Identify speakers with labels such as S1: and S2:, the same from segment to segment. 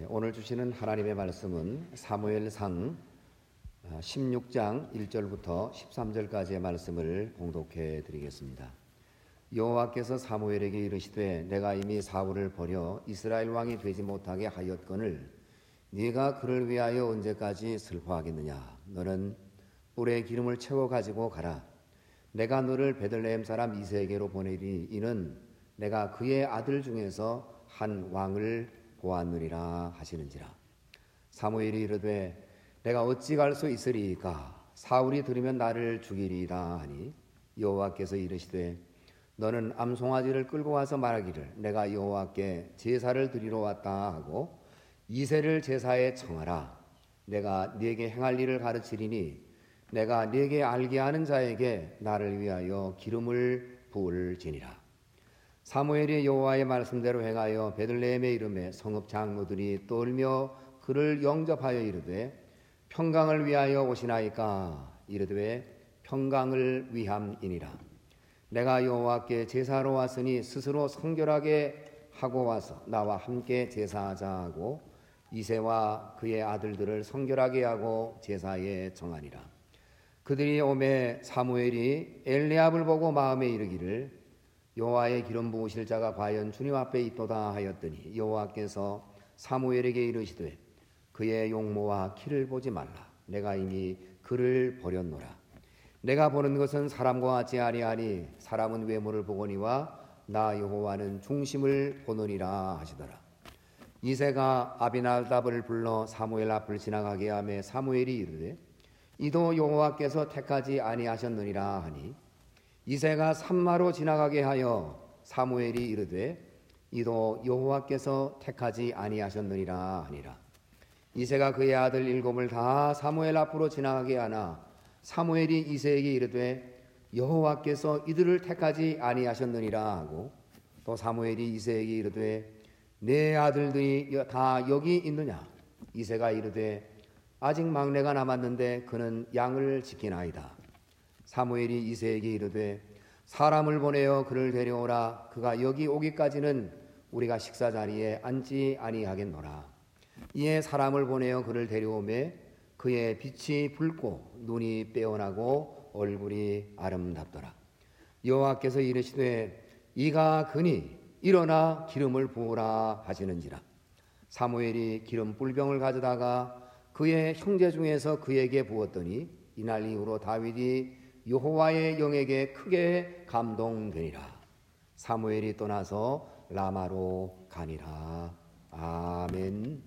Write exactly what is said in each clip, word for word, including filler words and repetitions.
S1: 오늘 주시는 하나님의 말씀은 사무엘상 십육 장 일 절부터 십삼 절까지의 말씀을 봉독해 드리겠습니다. 여호와께서 사무엘에게 이르시되 내가 이미 사울을 버려 이스라엘 왕이 되지 못하게 하였거늘 네가 그를 위하여 언제까지 슬퍼하겠느냐. 너는 뿔에 기름을 채워 가지고 가라. 내가 너를 베들레헴 사람 이새에게로 보내리. 이는 내가 그의 아들 중에서 한 왕을 보았느니라 하시는지라. 사무엘이 이르되 내가 어찌 갈 수 있으리이까. 사울이 들으면 나를 죽이리이다 하니 여호와께서 이르시되 너는 암송아지를 끌고 와서 말하기를 내가 여호와께 제사를 드리러 왔다 하고 이새를 제사에 청하라. 내가 네게 행할 일을 가르치리니 내가 네게 알게 하는 자에게 나를 위하여 기름을 부을지니라. 사무엘이 여호와의 말씀대로 행하여 베들레헴에 이르매 성읍 장로들이 떨며 그를 영접하여 이르되 평강을 위하여 오시나이까. 이르되 평강을 위함이니라. 내가 여호와께 제사로 왔으니 스스로 성결하게 하고 와서 나와 함께 제사하자 하고 이새와 그의 아들들을 성결하게 하고 제사에 정하니라. 그들이 오매 사무엘이 엘리압을 보고 마음에 이르기를 여호와의 기름 부으실 자가 과연 주님 앞에 있도다 하였더니 여호와께서 사무엘에게 이르시되 그의 용모와 키를 보지 말라. 내가 이미 그를 버렸노라. 내가 보는 것은 사람과 같지 아니하니 사람은 외모를 보거니와 나 여호와는 중심을 보느니라 하시더라. 이새가 아비나답을 불러 사무엘 앞을 지나가게 하매 사무엘이 이르되 이도 여호와께서 택하지 아니하셨느니라 하니 이새가 산마로 지나가게 하여 사무엘이 이르되 이도 여호와께서 택하지 아니하셨느니라 하니라. 이새가 그의 아들 일곱을 다 사무엘 앞으로 지나가게 하나 사무엘이 이새에게 이르되 여호와께서 이들을 택하지 아니하셨느니라 하고 또 사무엘이 이새에게 이르되 내 아들들이 다 여기 있느냐. 이새가 이르되 아직 막내가 남았는데 그는 양을 지키나이다. 사무엘이 이새에게 이르되 사람을 보내어 그를 데려오라. 그가 여기 오기까지는 우리가 식사 자리에 앉지 아니하겠노라. 이에 사람을 보내어 그를 데려오매 그의 빛이 붉고 눈이 빼어나고 얼굴이 아름답더라. 여호와께서 이르시되 이가 그니 일어나 기름을 부으라 하시는지라. 사무엘이 기름 뿔병을 가져다가 그의 형제 중에서 그에게 부었더니 이날 이후로 다윗이 여호와의 영에게 크게 감동되니라. 사무엘이 떠나서 라마로 가니라. 아멘.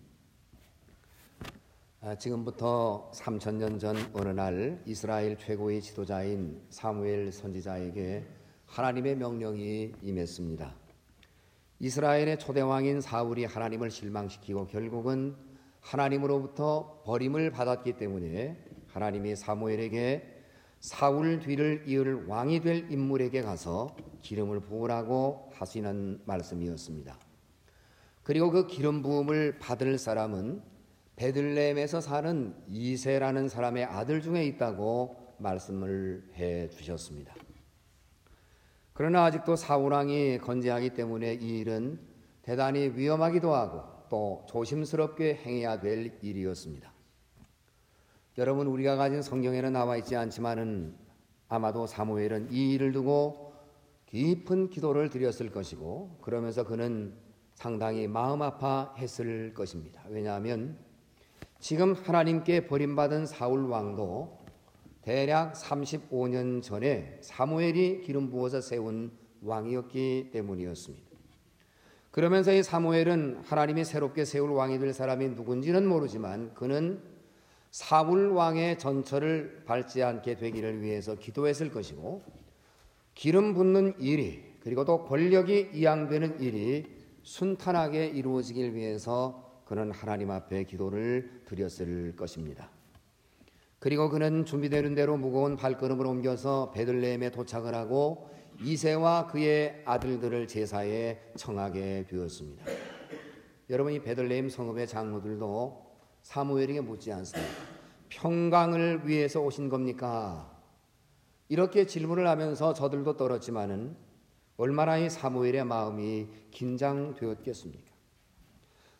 S1: 지금부터 삼천 년 전 어느 날 이스라엘 최고의 지도자인 사무엘 선지자에게 하나님의 명령이 임했습니다. 이스라엘의 초대왕인 사울이 하나님을 실망시키고 결국은 하나님으로부터 버림을 받았기 때문에 하나님이 사무엘에게 사울 뒤를 이을 왕이 될 인물에게 가서 기름을 부으라고 하시는 말씀이었습니다. 그리고 그 기름 부음을 받을 사람은 베들레헴에서 사는 이새라는 사람의 아들 중에 있다고 말씀을 해 주셨습니다. 그러나 아직도 사울왕이 건재하기 때문에 이 일은 대단히 위험하기도 하고 또 조심스럽게 행해야 될 일이었습니다. 여러분, 우리가 가진 성경에는 나와 있지 않지만은 아마도 사무엘은 이 일을 두고 깊은 기도를 드렸을 것이고 그러면서 그는 상당히 마음 아파했을 것입니다. 왜냐하면 지금 하나님께 버림받은 사울 왕도 대략 삼십오 년 전에 사무엘이 기름 부어서 세운 왕이었기 때문이었습니다. 그러면서 이 사무엘은 하나님이 새롭게 세울 왕이 될 사람이 누군지는 모르지만 그는 사울 왕의 전철을 밟지 않게 되기를 위해서 기도했을 것이고 기름 붓는 일이 그리고 또 권력이 이양되는 일이 순탄하게 이루어지길 위해서 그는 하나님 앞에 기도를 드렸을 것입니다. 그리고 그는 준비되는 대로 무거운 발걸음을 옮겨서 베들레헴에 도착을 하고 이새와 그의 아들들을 제사에 청하게 되었습니다. 여러분, 이 베들레헴 성읍의 장로들도 사무엘에게 묻지 않습니다. 평강을 위해서 오신 겁니까? 이렇게 질문을 하면서 저들도 떨었지만은 얼마나 이 사무엘의 마음이 긴장되었겠습니까?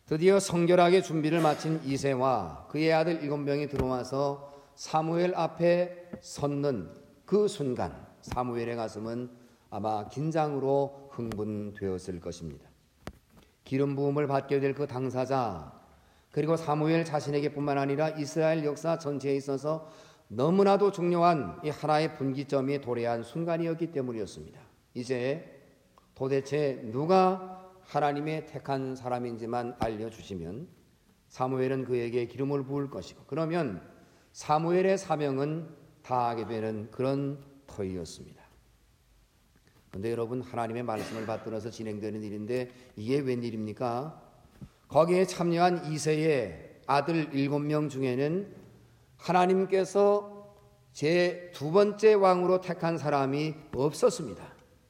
S1: 드디어 성결하게 준비를 마친 이새와 그의 아들 일곱 명이 들어와서 사무엘 앞에 섰는 그 순간 사무엘의 가슴은 아마 긴장으로 흥분되었을 것입니다. 기름 부음을 받게 될 그 당사자, 그리고 사무엘 자신에게뿐만 아니라 이스라엘 역사 전체에 있어서 너무나도 중요한 이 하나의 분기점이 도래한 순간이었기 때문이었습니다. 이제 도대체 누가 하나님의 택한 사람인지만 알려주시면 사무엘은 그에게 기름을 부을 것이고, 그러면 사무엘의 사명은 다하게 되는 그런 터이었습니다. 그런데 여러분, 하나님의 말씀을 받들어서 진행되는 일인데 이게 웬일입니까? 거기에 참여한 이새의 아들 일곱 명 중에는 하나님께서 제 두 번째 왕으로 택한 사람이 없었습니다.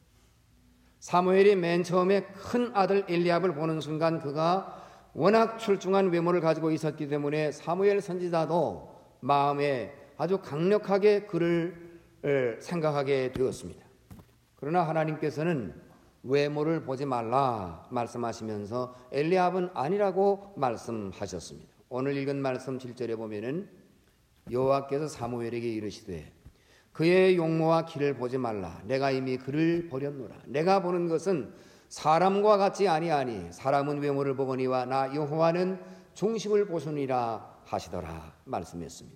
S1: 사무엘이 맨 처음에 큰 아들 엘리압을 보는 순간 그가 워낙 출중한 외모를 가지고 있었기 때문에 사무엘 선지자도 마음에 아주 강력하게 그를 생각하게 되었습니다. 그러나 하나님께서는 외모를 보지 말라 말씀하시면서 엘리압은 아니라고 말씀하셨습니다. 오늘 읽은 말씀 칠 절에 보면은 여호와께서 사무엘에게 이르시되 그의 용모와 길을 보지 말라. 내가 이미 그를 버렸노라. 내가 보는 것은 사람과 같지 아니하니 사람은 외모를 보거니와 나 여호와는 중심을 보수니라 하시더라 말씀했습니다.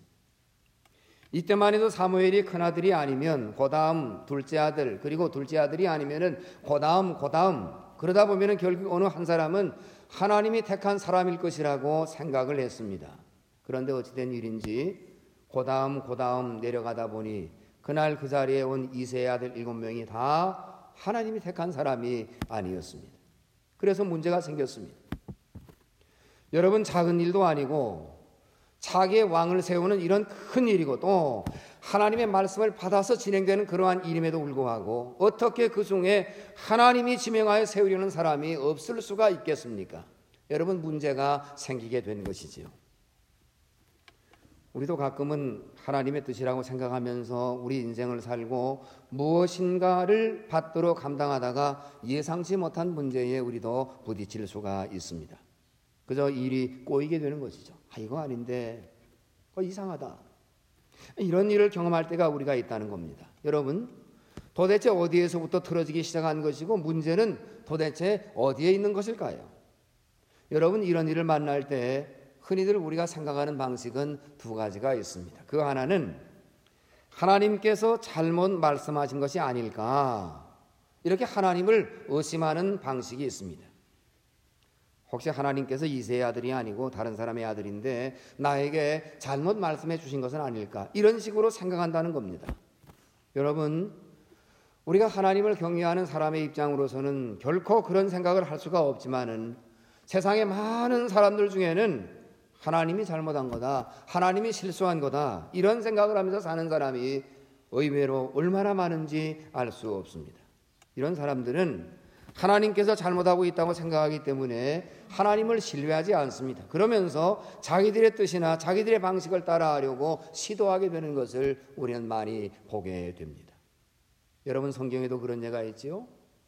S1: 이때만 해도 사무엘이 큰아들이 아니면 그 다음 둘째 아들, 그리고 둘째 아들이 아니면은 그 다음 그 다음, 그러다 보면은 결국 어느 한 사람은 하나님이 택한 사람일 것이라고 생각을 했습니다. 그런데 어찌된 일인지 그 다음 그 다음 내려가다 보니 그날 그 자리에 온 이새의 아들 일곱 명이 다 하나님이 택한 사람이 아니었습니다. 그래서 문제가 생겼습니다. 여러분, 작은 일도 아니고 자기의 왕을 세우는 이런 큰 일이고 또 하나님의 말씀을 받아서 진행되는 그러한 일임에도 불구하고 어떻게 그 중에 하나님이 지명하여 세우려는 사람이 없을 수가 있겠습니까? 여러분, 문제가 생기게 된 것이지요. 우리도 가끔은 하나님의 뜻이라고 생각하면서 우리 인생을 살고 무엇인가를 받들어 감당하다가 예상치 못한 문제에 우리도 부딪힐 수가 있습니다. 그저 일이 꼬이게 되는 것이죠. 아, 이거 아닌데, 어, 이상하다. 이런 일을 경험할 때가 우리가 있다는 겁니다. 여러분, 도대체 어디에서부터 틀어지기 시작한 것이고 문제는 도대체 어디에 있는 것일까요? 여러분, 이런 일을 만날 때 흔히들 우리가 생각하는 방식은 두 가지가 있습니다. 그 하나는 하나님께서 잘못 말씀하신 것이 아닐까, 이렇게 하나님을 의심하는 방식이 있습니다. 혹시 하나님께서 이새의 아들이 아니고 다른 사람의 아들인데 나에게 잘못 말씀해 주신 것은 아닐까, 이런 식으로 생각한다는 겁니다. 여러분, 우리가 하나님을 경외하는 사람의 입장으로서는 결코 그런 생각을 할 수가 없지만은 세상의 많은 사람들 중에는 하나님이 잘못한 거다, 하나님이 실수한 거다, 이런 생각을 하면서 사는 사람이 의외로 얼마나 많은지 알 수 없습니다. 이런 사람들은 하나님께서 잘못하고 있다고 생각하기 때문에 하나님을 신뢰하지 않습니다. 그러면서 자기들의 뜻이나 자기들의 방식을 따라하려고 시도하게 되는 것을 우리는 많이 보게 됩니다. 여러분, 성경에도 그런 예가 있지요.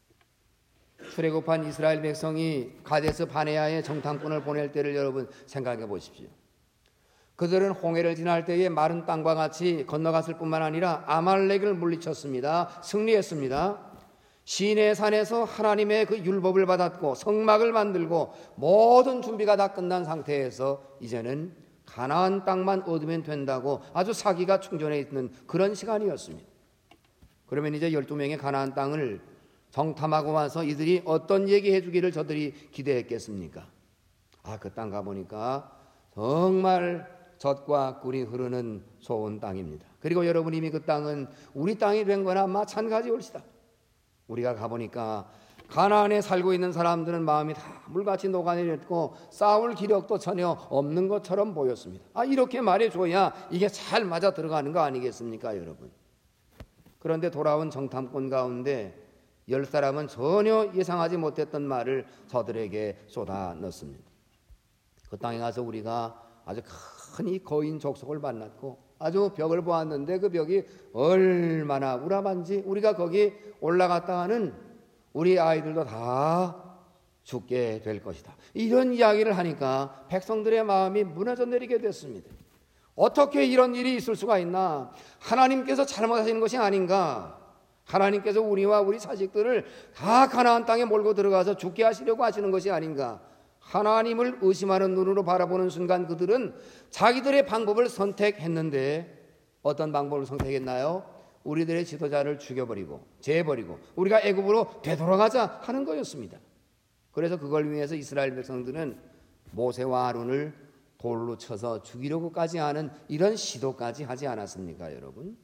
S1: 출애굽한 이스라엘 백성이 가데스 바네아에 정탐꾼을 보낼 때를 여러분 생각해 보십시오. 그들은 홍해를 지날 때에 마른 땅과 같이 건너갔을 뿐만 아니라 아말렉을 물리쳤습니다. 승리했습니다. 시내 산에서 하나님의 그 율법을 받았고 성막을 만들고 모든 준비가 다 끝난 상태에서 이제는 가나안 땅만 얻으면 된다고 아주 사기가 충전해 있는 그런 시간이었습니다. 그러면 이제 열두 명의 가나안 땅을 정탐하고 와서 이들이 어떤 얘기해 주기를 저들이 기대했겠습니까? 아, 그 땅 가보니까 정말 젖과 꿀이 흐르는 좋은 땅입니다. 그리고 여러분, 이미 그 땅은 우리 땅이 된 거나 마찬가지 올시다. 우리가 가보니까 가나안에 살고 있는 사람들은 마음이 다 물같이 녹아내렸고 싸울 기력도 전혀 없는 것처럼 보였습니다. 아, 이렇게 말해줘야 이게 잘 맞아 들어가는 거 아니겠습니까, 여러분? 그런데 돌아온 정탐꾼 가운데 열 사람은 전혀 예상하지 못했던 말을 저들에게 쏟아 넣습니다. 그 땅에 가서 우리가 아주 큰 이 거인 족속을 만났고 아주 벽을 보았는데 그 벽이 얼마나 우람한지 우리가 거기 올라갔다 하는 우리 아이들도 다 죽게 될 것이다. 이런 이야기를 하니까 백성들의 마음이 무너져 내리게 됐습니다. 어떻게 이런 일이 있을 수가 있나? 하나님께서 잘못하시는 것이 아닌가? 하나님께서 우리와 우리 자식들을 다 가나안 땅에 몰고 들어가서 죽게 하시려고 하시는 것이 아닌가? 하나님을 의심하는 눈으로 바라보는 순간 그들은 자기들의 방법을 선택했는데 어떤 방법을 선택했나요? 우리들의 지도자를 죽여버리고 재버리고 우리가 애굽으로 되돌아가자 하는 거였습니다. 그래서 그걸 위해서 이스라엘 백성들은 모세와 아론을 돌로 쳐서 죽이려고까지 하는 이런 시도까지 하지 않았습니까, 여러분?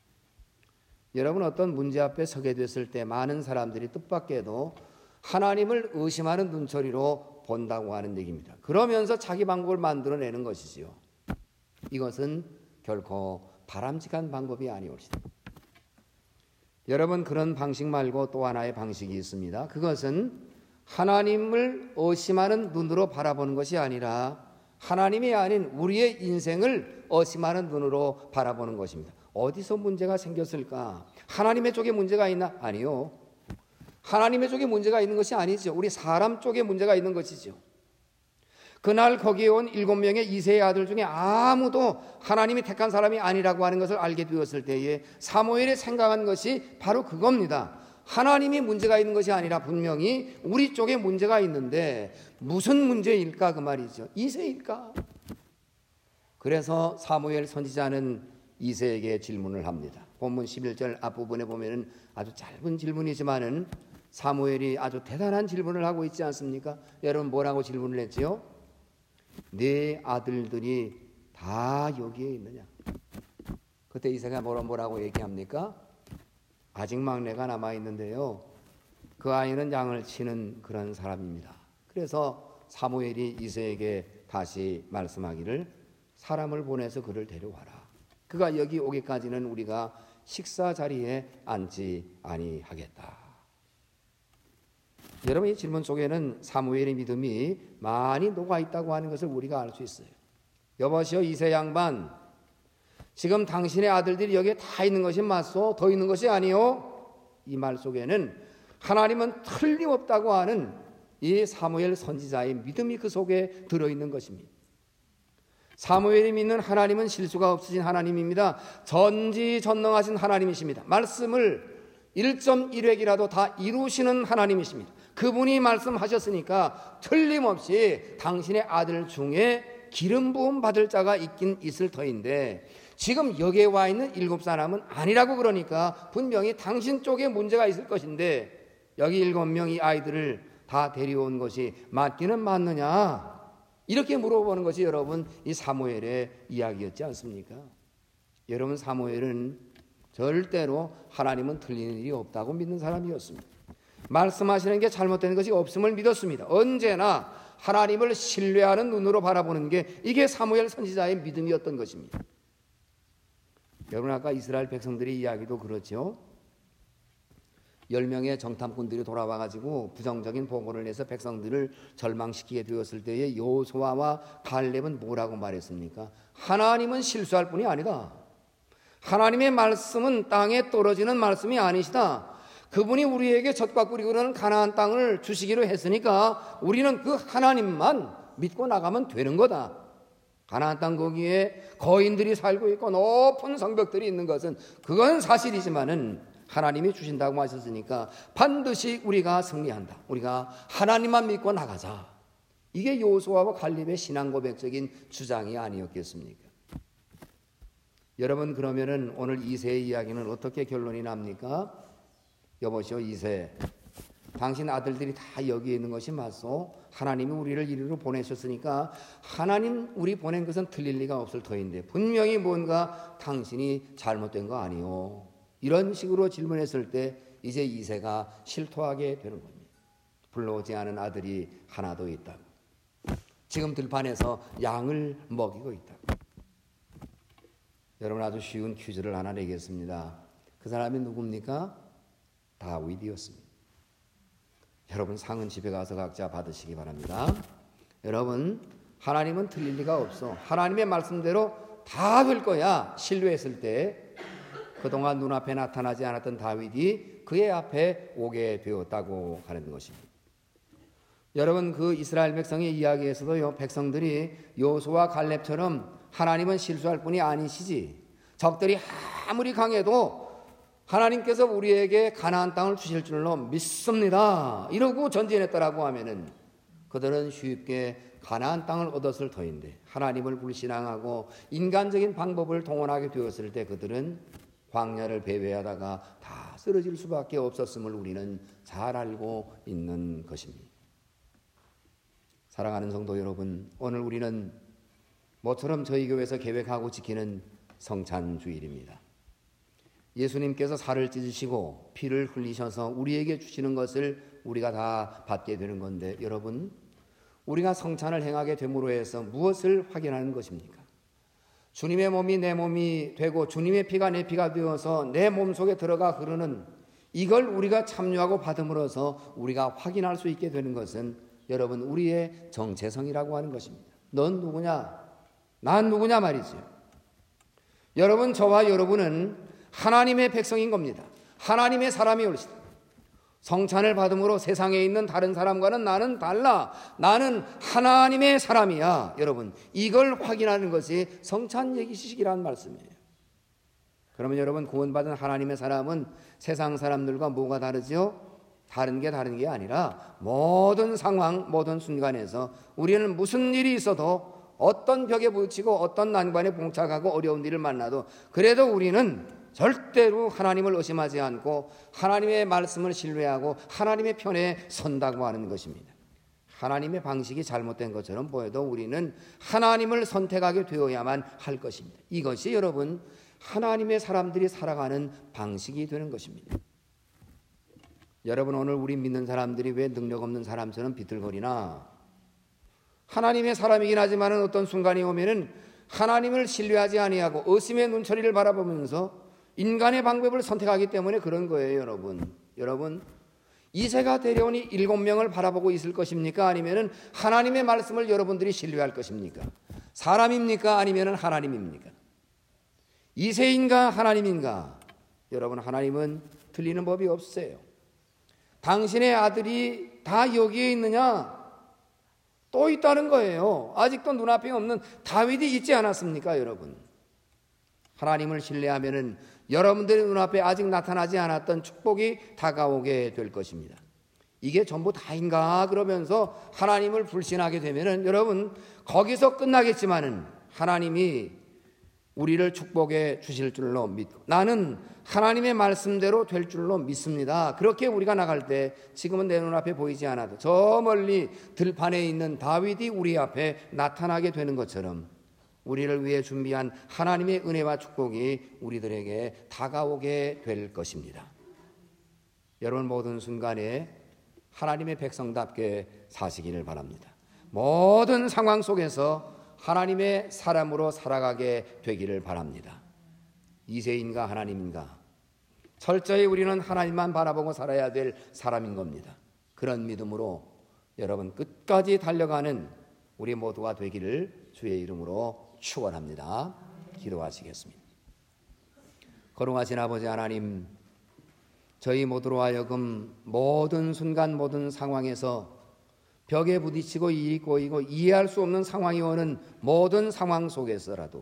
S1: 여러분, 어떤 문제 앞에 서게 됐을 때 많은 사람들이 뜻밖에도 하나님을 의심하는 눈초리로 본다고 하는 얘기입니다. 그러면서 자기 방법을 만들어내는 것이지요. 이것은 결코 바람직한 방법이 아니올시다. 여러분, 그런 방식 말고 또 하나의 방식이 있습니다. 그것은 하나님을 의심하는 눈으로 바라보는 것이 아니라 하나님이 아닌 우리의 인생을 의심하는 눈으로 바라보는 것입니다. 어디서 문제가 생겼을까? 하나님의 쪽에 문제가 있나? 아니요. 하나님의 쪽에 문제가 있는 것이 아니죠. 우리 사람 쪽에 문제가 있는 것이죠. 그날 거기에 온 일곱 명의 이세의 아들 중에 아무도 하나님이 택한 사람이 아니라고 하는 것을 알게 되었을 때에 사무엘이 생각한 것이 바로 그겁니다. 하나님이 문제가 있는 것이 아니라 분명히 우리 쪽에 문제가 있는데 무슨 문제일까 그 말이죠. 이세일까? 그래서 사무엘 선지자는 이세에게 질문을 합니다. 본문 십일 절 앞부분에 보면은 아주 짧은 질문이지만은 사무엘이 아주 대단한 질문을 하고 있지 않습니까? 여러분, 뭐라고 질문을 했지요? 네 아들들이 다 여기에 있느냐? 그때 이세가 뭐라고 얘기합니까? 아직 막내가 남아있는데요, 그 아이는 양을 치는 그런 사람입니다. 그래서 사무엘이 이세에게 다시 말씀하기를 사람을 보내서 그를 데려와라. 그가 여기 오기까지는 우리가 식사 자리에 앉지 아니하겠다. 여러분, 이 질문 속에는 사무엘의 믿음이 많이 녹아있다고 하는 것을 우리가 알 수 있어요. 여보시오 이세 양반, 지금 당신의 아들들이 여기에 다 있는 것이 맞소? 더 있는 것이 아니요? 이 말 속에는 하나님은 틀림없다고 하는 이 사무엘 선지자의 믿음이 그 속에 들어있는 것입니다. 사무엘이 믿는 하나님은 실수가 없으신 하나님입니다. 전지전능하신 하나님이십니다. 말씀을 일 점 일 획이라도 다 이루시는 하나님이십니다. 그분이 말씀하셨으니까 틀림없이 당신의 아들 중에 기름 부음 받을 자가 있긴 있을 터인데 지금 여기에 와 있는 일곱 사람은 아니라고 그러니까 분명히 당신 쪽에 문제가 있을 것인데 여기 일곱 명이 아이들을 다 데려온 것이 맞기는 맞느냐? 이렇게 물어보는 것이 여러분 이 사무엘의 이야기였지 않습니까? 여러분, 사무엘은 절대로 하나님은 틀리는 일이 없다고 믿는 사람이었습니다. 말씀하시는 게 잘못된 것이 없음을 믿었습니다. 언제나 하나님을 신뢰하는 눈으로 바라보는 게 이게 사무엘 선지자의 믿음이었던 것입니다. 여러분, 아까 이스라엘 백성들의 이야기도 그렇죠. 열 명의 정탐꾼들이 돌아와가지고 부정적인 보고를 내서 백성들을 절망시키게 되었을 때에 여호수아와 갈렙은 뭐라고 말했습니까? 하나님은 실수할 뿐이 아니다. 하나님의 말씀은 땅에 떨어지는 말씀이 아니시다. 그분이 우리에게 젖과 꿀이 흐르는 가나안 땅을 주시기로 했으니까 우리는 그 하나님만 믿고 나가면 되는 거다. 가나안 땅 거기에 거인들이 살고 있고 높은 성벽들이 있는 것은 그건 사실이지만은 하나님이 주신다고 하셨으니까 반드시 우리가 승리한다. 우리가 하나님만 믿고 나가자. 이게 여호수아와 갈렙의 신앙 고백적인 주장이 아니었겠습니까? 여러분, 그러면은 오늘 이세의 이야기는 어떻게 결론이 납니까? 여보시오 이세, 당신 아들들이 다 여기에 있는 것이 맞소? 하나님이 우리를 이리로 보내셨으니까 하나님 우리 보낸 것은 틀릴 리가 없을 터인데 분명히 뭔가 당신이 잘못된 거 아니오? 이런 식으로 질문했을 때 이제 이세가 실토하게 되는 겁니다. 불러오지 않은 아들이 하나도 있다고. 지금 들판에서 양을 먹이고 있다고. 여러분, 아주 쉬운 퀴즈를 하나 내겠습니다. 그 사람이 누굽니까? 다윗이었습니다. 여러분, 상은 집에 가서 각자 받으시기 바랍니다. 여러분, 하나님은 틀릴 리가 없어. 하나님의 말씀대로 다 될 거야. 신뢰했을 때 그동안 눈앞에 나타나지 않았던 다윗이 그의 앞에 오게 되었다고 하는 것입니다. 여러분, 그 이스라엘 백성의 이야기에서도요, 백성들이 여호수아와 갈렙처럼 하나님은 실수할 뿐이 아니시지, 적들이 아무리 강해도 하나님께서 우리에게 가나안 땅을 주실 줄로 믿습니다, 이러고 전진했더라고 하면은 그들은 쉽게 가나안 땅을 얻었을 터인데, 하나님을 불신앙하고 인간적인 방법을 동원하게 되었을 때 그들은 광야를 배회하다가 다 쓰러질 수밖에 없었음을 우리는 잘 알고 있는 것입니다. 사랑하는 성도 여러분, 오늘 우리는 모처럼 저희 교회에서 계획하고 지키는 성찬주일입니다. 예수님께서 살을 찢으시고 피를 흘리셔서 우리에게 주시는 것을 우리가 다 받게 되는 건데, 여러분, 우리가 성찬을 행하게 됨으로 해서 무엇을 확인하는 것입니까? 주님의 몸이 내 몸이 되고 주님의 피가 내 피가 되어서 내 몸속에 들어가 흐르는, 이걸 우리가 참여하고 받음으로써 우리가 확인할 수 있게 되는 것은 여러분, 우리의 정체성이라고 하는 것입니다. 넌 누구냐? 난 누구냐 말이죠. 여러분, 저와 여러분은 하나님의 백성인 겁니다. 하나님의 사람이 올시다. 성찬을 받음으로 세상에 있는 다른 사람과는 나는 달라. 나는 하나님의 사람이야. 여러분, 이걸 확인하는 것이 성찬 예식이라는 말씀이에요. 그러면 여러분, 구원받은 하나님의 사람은 세상 사람들과 뭐가 다르죠? 다른 게 다른 게 아니라 모든 상황, 모든 순간에서 우리는 무슨 일이 있어도, 어떤 벽에 부딪히고 어떤 난관에 봉착하고 어려운 일을 만나도 그래도 우리는 절대로 하나님을 의심하지 않고 하나님의 말씀을 신뢰하고 하나님의 편에 선다고 하는 것입니다. 하나님의 방식이 잘못된 것처럼 보여도 우리는 하나님을 선택하게 되어야만 할 것입니다. 이것이 여러분, 하나님의 사람들이 살아가는 방식이 되는 것입니다. 여러분, 오늘 우리 믿는 사람들이 왜 능력 없는 사람처럼 비틀거리나? 하나님의 사람이긴 하지만 어떤 순간이 오면은 하나님을 신뢰하지 아니하고 의심의 눈초리를 바라보면서 인간의 방법을 선택하기 때문에 그런 거예요. 여러분, 여러분 이새가 데려오니 일곱 명을 바라보고 있을 것입니까? 아니면은 하나님의 말씀을 여러분들이 신뢰할 것입니까? 사람입니까? 아니면은 하나님입니까? 이새인가 하나님인가? 여러분, 하나님은 틀리는 법이 없으세요. 당신의 아들이 다 여기에 있느냐? 또 있다는 거예요. 아직도 눈앞에 없는 다윗이 있지 않았습니까, 여러분? 하나님을 신뢰하면은 여러분들의 눈앞에 아직 나타나지 않았던 축복이 다가오게 될 것입니다. 이게 전부 다인가? 그러면서 하나님을 불신하게 되면은 여러분, 거기서 끝나겠지만은 하나님이 우리를 축복해 주실 줄로 믿고, 나는 하나님의 말씀대로 될 줄로 믿습니다. 그렇게 우리가 나갈 때 지금은 내 눈앞에 보이지 않아도 저 멀리 들판에 있는 다윗이 우리 앞에 나타나게 되는 것처럼 우리를 위해 준비한 하나님의 은혜와 축복이 우리들에게 다가오게 될 것입니다. 여러분, 모든 순간에 하나님의 백성답게 사시기를 바랍니다. 모든 상황 속에서 하나님의 사람으로 살아가게 되기를 바랍니다. 이새인가 하나님인가? 철저히 우리는 하나님만 바라보고 살아야 될 사람인 겁니다. 그런 믿음으로 여러분, 끝까지 달려가는 우리 모두가 되기를 주의 이름으로 축원합니다. 기도하시겠습니다. 거룩하신 아버지 하나님, 저희 모두로 하여금 모든 순간 모든 상황에서 벽에 부딪히고 일이 꼬이고 이해할 수 없는 상황이 오는 모든 상황 속에서라도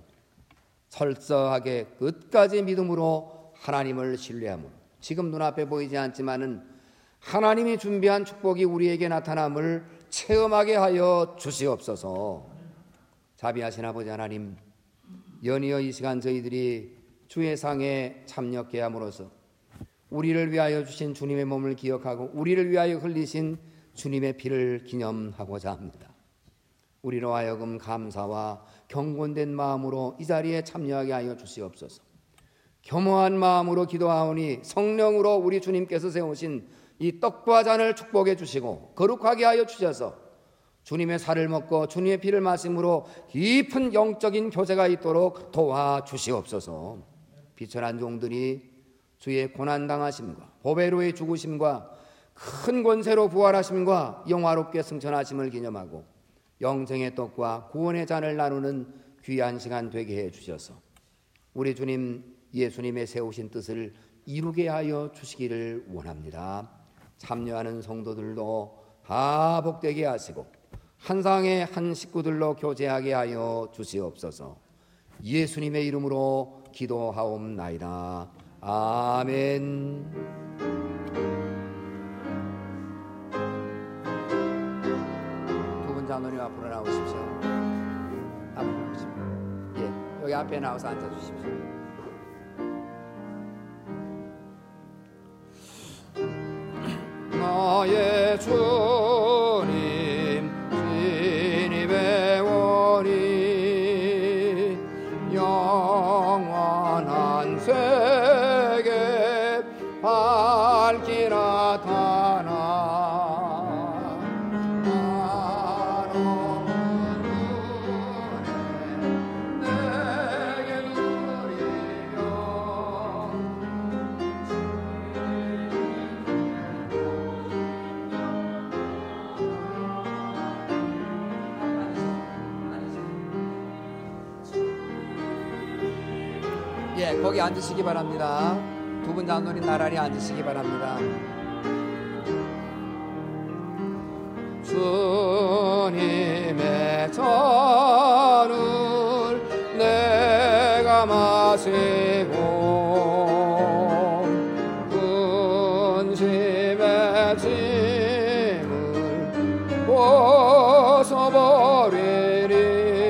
S1: 철저하게 끝까지 믿음으로 하나님을 신뢰함으로, 지금 눈앞에 보이지 않지만은 하나님이 준비한 축복이 우리에게 나타남을 체험하게 하여 주시옵소서. 자비하신 아버지 하나님, 연이어 이 시간 저희들이 주의 상에 참여케 함으로써 우리를 위하여 주신 주님의 몸을 기억하고 우리를 위하여 흘리신 주님의 피를 기념하고자 합니다. 우리로 하여금 감사와 경건된 마음으로 이 자리에 참여하게 하여 주시옵소서. 겸허한 마음으로 기도하오니 성령으로 우리 주님께서 세우신 이 떡과 잔을 축복해 주시고 거룩하게 하여 주셔서 주님의 살을 먹고 주님의 피를 마심으로 깊은 영적인 교제가 있도록 도와주시옵소서. 비천한 종들이 주의 고난당하심과 보배로의 죽으심과 큰 권세로 부활하심과 영화롭게 승천하심을 기념하고 영생의 떡과 구원의 잔을 나누는 귀한 시간 되게 해 주셔서 우리 주님 예수님의 세우신 뜻을 이루게 하여 주시기를 원합니다. 참여하는 성도들도 다 복되게 하시고 한 상에 한 식구들로 교제하게 하여 주시옵소서. 예수님의 이름으로 기도하옵나이다. 아멘. 두 분 장로님 앞으로 나오십시오. 앞으로 나오십시오. 예, 여기 앞에 나와서 앉아주십시오. 나의 주님 진입의 원이 영원한 세계 밝히 나타나 예, 거기 앉으시기 바랍니다. 두 분 장로님 나란히 앉으시기 바랍니다. 주님의 잔을 내가 마시고 근심의 짐을 벗어버리리.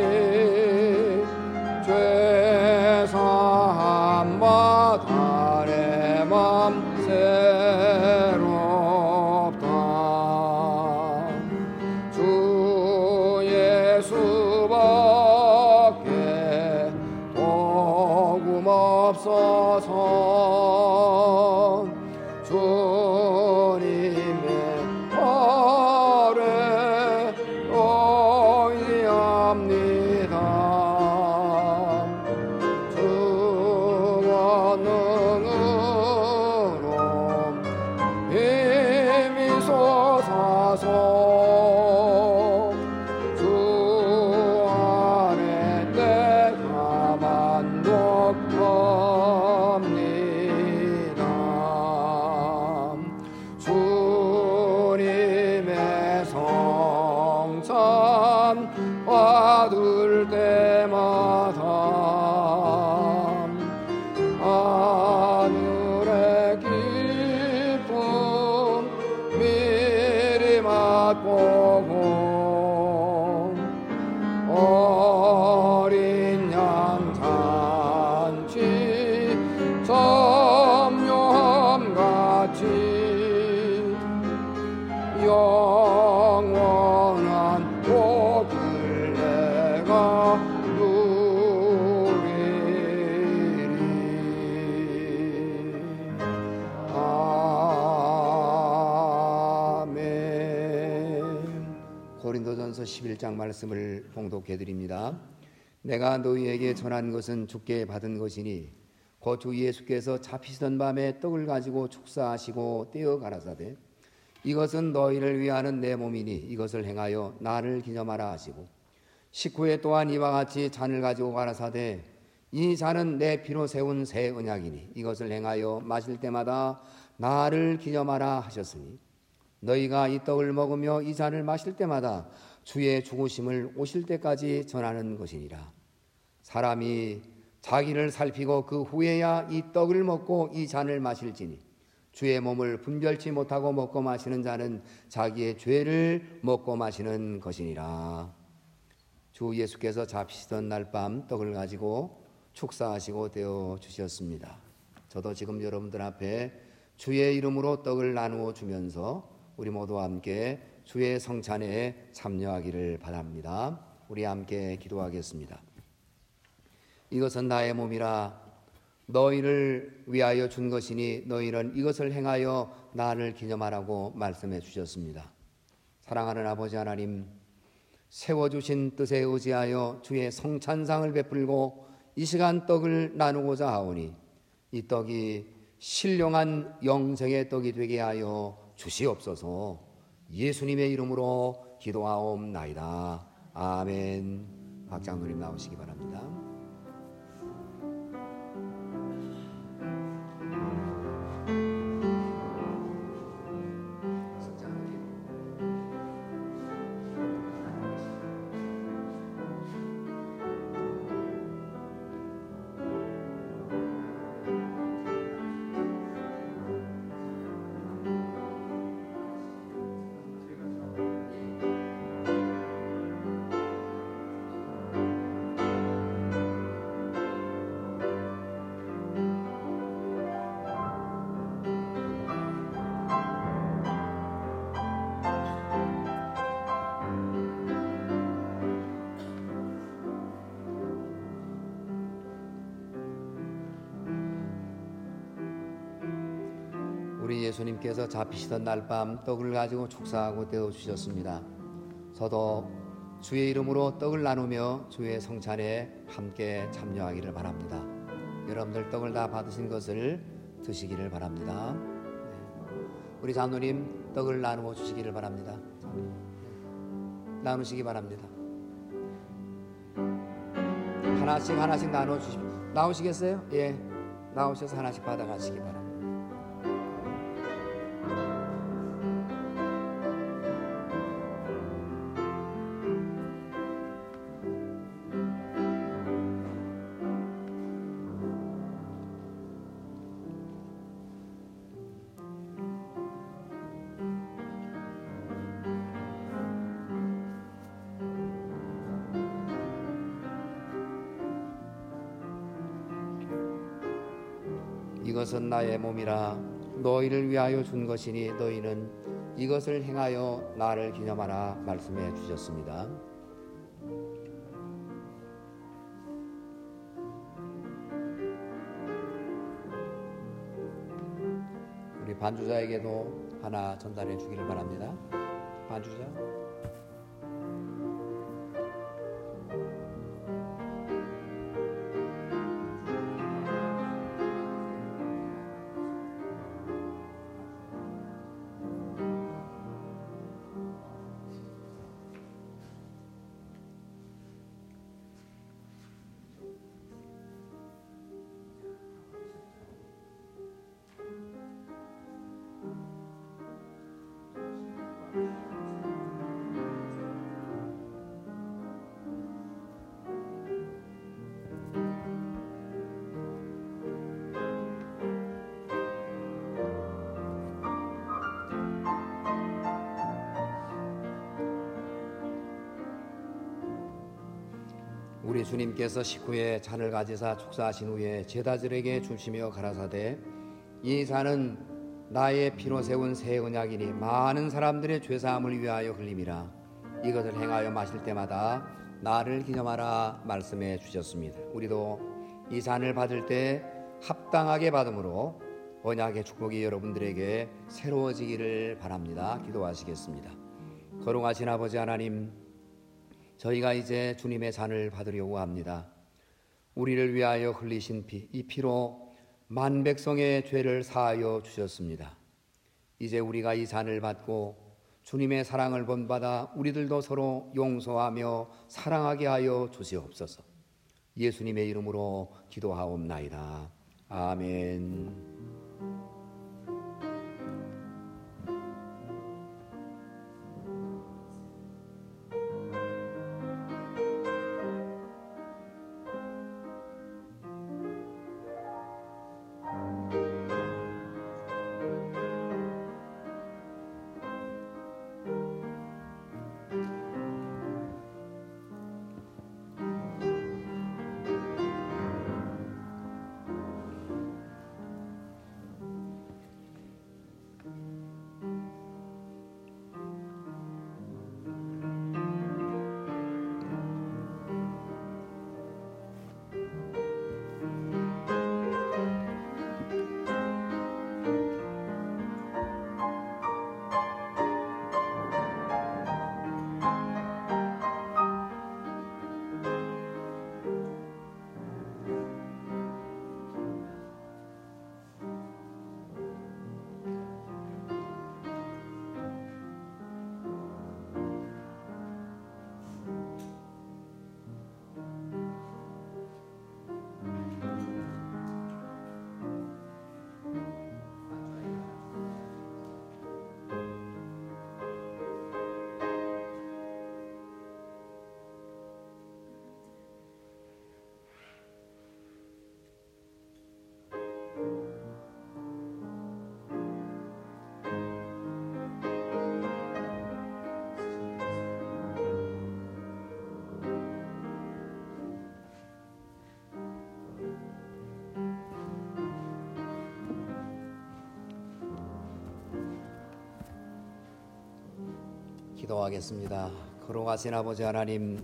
S1: 죄사함마다 내 맘 새롭다. 주 예수밖에 도움 없어서 주님의 아래 의지합니다. 주 안에 내가 만족합니다. 주님의 성찬 받을 때마다 하늘의 기쁨 미리 맛보고 어린 양 잔치 점령함같이 영원한 복을 내가 누리리. 아멘. 고린도전서 십일 장 말씀을 봉독해 드립니다. 내가 너희에게 전한 것은 주께 받은 것이니 곧 주 예수께서 잡히시던 밤에 떡을 가지고 축사하시고 떼어 가라사대 이것은 너희를 위하는 내 몸이니 이것을 행하여 나를 기념하라 하시고 식후에 또한 이와 같이 잔을 가지고 가라사대 이 잔은 내 피로 세운 새 언약이니 이것을 행하여 마실 때마다 나를 기념하라 하셨으니 너희가 이 떡을 먹으며 이 잔을 마실 때마다 주의 죽으심을 오실 때까지 전하는 것이니라. 사람이 자기를 살피고 그 후에야 이 떡을 먹고 이 잔을 마실지니 주의 몸을 분별치 못하고 먹고 마시는 자는 자기의 죄를 먹고 마시는 것이니라. 주 예수께서 잡히시던 날 밤 떡을 가지고 축사하시고 떼어 주셨습니다. 저도 지금 여러분들 앞에 주의 이름으로 떡을 나누어 주면서 우리 모두와 함께 주의 성찬에 참여하기를 바랍니다. 우리 함께 기도하겠습니다. 이것은 나의 몸이라 너희를 위하여 준 것이니 너희는 이것을 행하여 나를 기념하라고 말씀해 주셨습니다. 사랑하는 아버지 하나님, 세워주신 뜻에 의지하여 주의 성찬상을 베풀고 이 시간 떡을 나누고자 하오니 이 떡이 신령한 영생의 떡이 되게 하여 주시옵소서. 예수님의 이름으로 기도하옵나이다. 아멘. 박장로님 나오시기 바랍니다. 장로님. 우리 예수님께서 잡히시던 날 밤 떡을 가지고 축사하고 떼어 주셨습니다. 저도 주의 이름으로 떡을 나누며 주의 성찬에 함께 참여하기를 바랍니다. 여러분들 떡을 다 받으신 것을 드시기를 바랍니다. 네. 우리 장로님 떡을 나누어 주시기를 바랍니다. 나누시기 바랍니다. 하나씩 하나씩 나눠 주십시오. 나오시겠어요? 예, 나오셔서 하나씩 받아가시기 바랍니다. 이것은 나의 몸이라 너희를 위하여 준 것이니 너희는 이것을 행하여 나를 기념하라 말씀해 주셨습니다. 우리 반주자에게도 하나 전달해 주기를 바랍니다. 반주자. 우리 주님께서 식후에 잔을 가지사 축사하신 후에 제자들에게 주시며 가라사대 이 잔은 나의 피로 세운 새 언약이니 많은 사람들의 죄사함을 위하여 흘림이라. 이것을 행하여 마실 때마다 나를 기념하라 말씀해 주셨습니다. 우리도 이 잔을 받을 때 합당하게 받음으로 언약의 축복이 여러분들에게 새로워지기를 바랍니다. 기도하시겠습니다. 거룩하신 아버지 하나님, 저희가 이제 주님의 잔을 받으려고 합니다. 우리를 위하여 흘리신 피, 이 피로 만 백성의 죄를 사하여 주셨습니다. 이제 우리가 이 잔을 받고 주님의 사랑을 본받아 우리들도 서로 용서하며 사랑하게 하여 주시옵소서. 예수님의 이름으로 기도하옵나이다. 아멘. 기도하겠습니다. 거룩하신 아버지 하나님,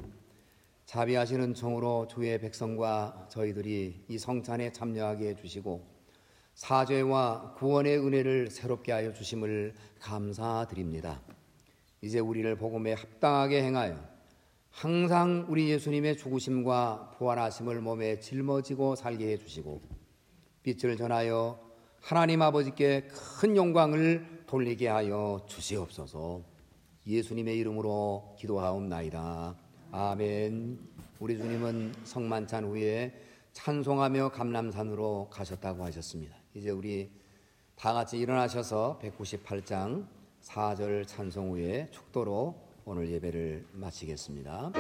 S1: 자비하시는 종으로 주의 백성과 저희들이 이 성찬에 참여하게 해주시고 사죄와 구원의 은혜를 새롭게 하여 주심을 감사드립니다. 이제 우리를 복음에 합당하게 행하여 항상 우리 예수님의 죽으심과 부활하심을 몸에 짊어지고 살게 해주시고 빛을 전하여 하나님 아버지께 큰 영광을 돌리게 하여 주시옵소서. 예수님의 이름으로 기도하옵나이다. 아멘. 우리 주님은 성만찬 후에 찬송하며 감람산으로 가셨다고 하셨습니다. 이제 우리 다 같이 일어나셔서 백구십팔 장 사 절 찬송 후에 축도로 오늘 예배를 마치겠습니다.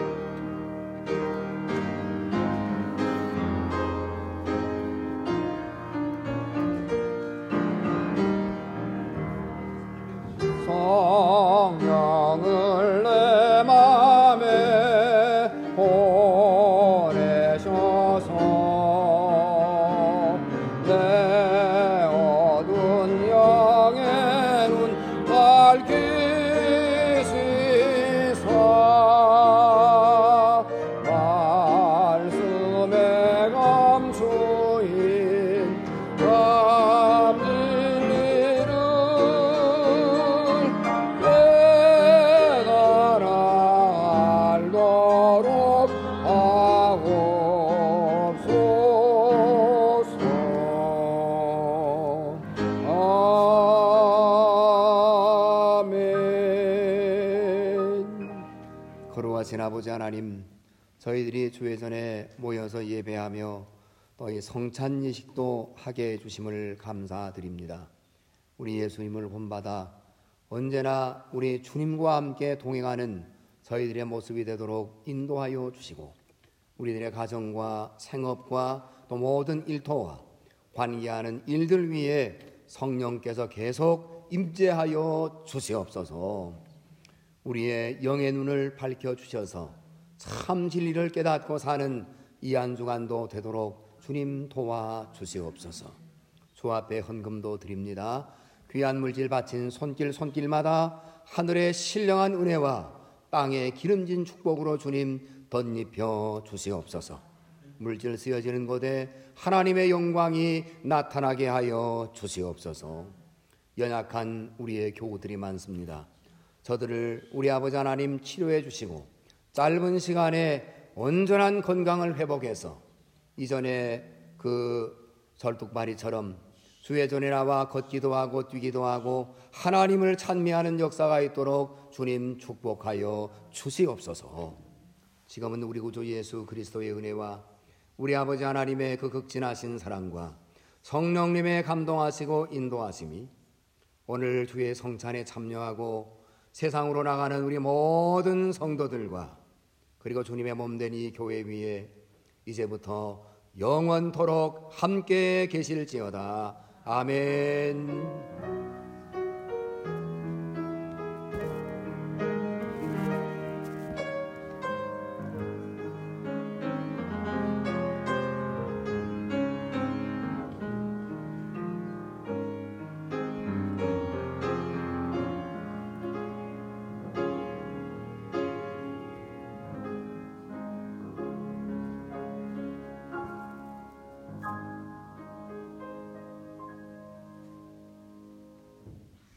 S1: 성령을 내 맘에 보내셔서 내 어두운 영의 눈 밝히시사 말씀에 감추인 진리를 깨달아 알도록 하옵소서. 아멘. 거룩하신 아버지 하나님, 저희들이 주의 전에 모여서 예배하며 또 이 성찬 예식도 하게 해주심을 감사드립니다. 우리 예수님을 본받아 언제나 우리 주님과 함께 동행하는 저희들의 모습이 되도록 인도하여 주시고 우리들의 가정과 생업과 또 모든 일터와 관계하는 일들 위에 성령께서 계속 임재하여 주시옵소서. 우리의 영의 눈을 밝혀주셔서 참 진리를 깨닫고 사는 이 한 주간도 되도록 주님 도와주시옵소서. 주 앞에 헌금도 드립니다. 귀한 물질 바친 손길 손길마다 하늘의 신령한 은혜와 땅의 기름진 축복으로 주님 덧입혀 주시옵소서. 물질 쓰여지는 곳에 하나님의 영광이 나타나게 하여 주시옵소서. 연약한 우리의 교우들이 많습니다. 저들을 우리 아버지 하나님 치료해 주시고 짧은 시간에 온전한 건강을 회복해서 이전에 그 절뚝발이처럼 주의 전에 나와 걷기도 하고 뛰기도 하고 하나님을 찬미하는 역사가 있도록 주님 축복하여 주시옵소서. 지금은 우리 구주 예수 그리스도의 은혜와 우리 아버지 하나님의 그 극진하신 사랑과 성령님의 감동하시고 인도하심이 오늘 주의 성찬에 참여하고 세상으로 나가는 우리 모든 성도들과 그리고 주님의 몸된 이 교회 위에 이제부터 영원토록 함께 계실지어다. 아멘.